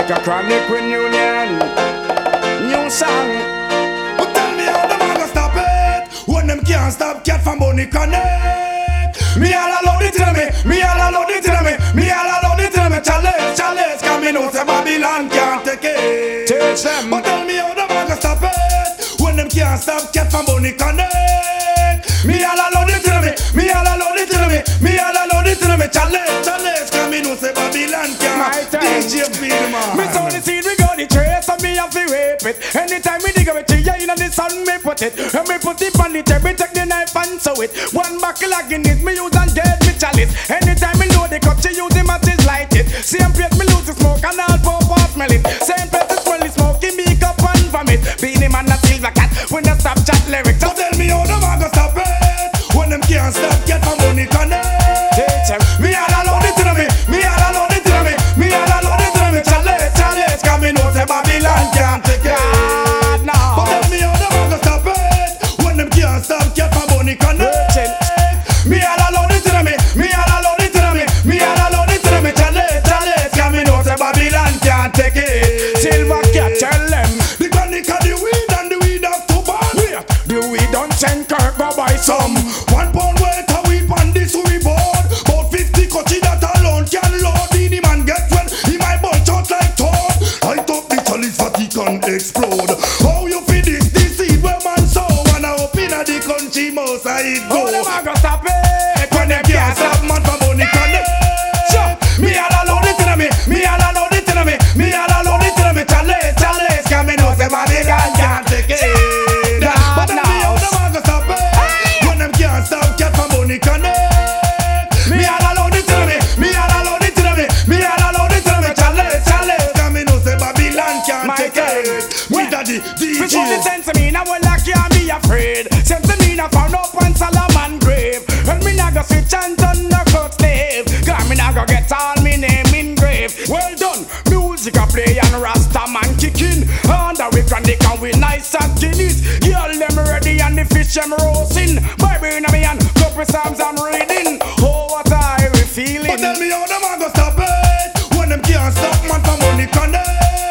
like a chronic reunion. New song. But tell me how them a go stop it when them can't stop cat from Bonnie Connect. Me all alone it tell me, me all alone it tell me, me all alone it tell me. Chalice, come me know say Babylon can't take it. Teach them. But tell me how them a go stop it when them can't stop cat from Bonnie Connect. Me all alone it tell me, me all alone it tell me, me all alone it tell me. Chalice, come me know say Babylon can't. DJ feel man. Me sound the seed, we got the trace, and me have to rape it. Anytime we dig a tree, in the sun, me put it. And me put it on the table, take the knife and sew it. One buckle of Guinness, me use and get me chalice. Anytime me load the cup, she use the matches, light it. Same place, me lose the smoke, and all pop off, smell it. Same place, the smell the smoke, give me cup and vomit. Beanie man, a silver cat, when the stop chat lyrics. So tell me how them a go stop it when them can't stop get from Bonnie Connect. Teach them. Me all alone it to me, me all alone it to me, me all alone it to me. Chalice, come me know say Babylon can't take it. But tell me how them a go stop it when them can't stop get from Bonnie Connect. Me all alone it to me, me all alone it to me, me all alone it to me. Chalice, come me know say Babylon can't take it. Silver cat, tell them. The chronic of the weed and the weed have to burn. The weed don't send Kirk, go buy some. 1 pound weight a weed on this we board. About 50 coachy that alone can load. The man get when he might bunch out like toad. Light up the chalice that he can explode. How you feed this seed where man sow? And I hope in the country most I it go. Oh, them a go stop it When them can't stop man from Bonnie Connect. Me all alone it to me, me all alone it to me, me all alone it to me. Chalice, come in know say Babylon can't take it. But tell me how them a go stop it when them can't stop cat from Bonnie Connect. Me all alone it to me, me all alone it to me, me all alone it to me. Chalice, come in know say Babylon can't take it. Me daddy Which one the DJ. sense of me now? Well, I can't be afraid. Sense of me now found up on Solomon grave. And me now go switch and turn the cut slave. Cause me now go get all me name engraved. Well done, music a play and Rasta man kicking. And the wick and they can we nice and Guinness. Girl them ready and the fish them roasting. Bible in me and couple psalms I'm reading. Oh, what I be feeling. But tell me how them a go stop it when them can't stop man from Bonnie Connect.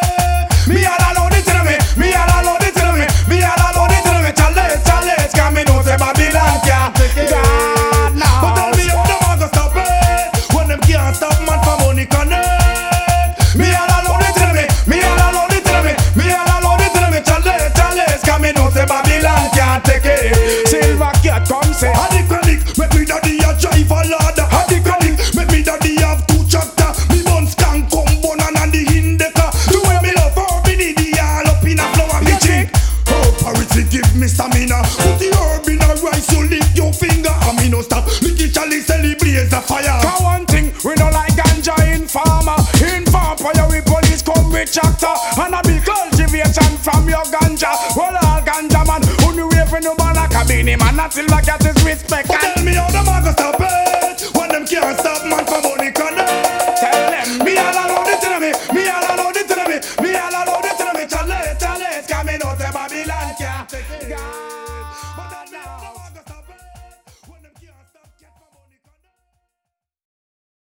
Me all alone it to me, me all alone it to me, me all alone it to me. Chalice, come me know say Babylon can't take it. God knows. But tell me how them a go stop it when them can't stop man from Bonnie Connect. Me all alone it to me, me all alone it to me, me all alone it to me. Chalice, come me know say Babylon can't take it. Silver cat come say. Had the chronic, make me daddy a drive a ladder. Had the chronic, make me daddy have 2 chapter. Me buns can come bun and the hindecker. The way me love her, me need the all up in a flower me drink. Oh, parity give me stamina. Put the herb in a rice, you lick your finger. And me no stop, lick it chalice, blaze the fire. For one thing, we don't like ganja in farmer. In farm, for your police come with tractor. And a big cultivation from your ganja. Well, all ganja man, who you wave when you ban like a beanie man. Not silver cat is respect. But tell me how them a go stop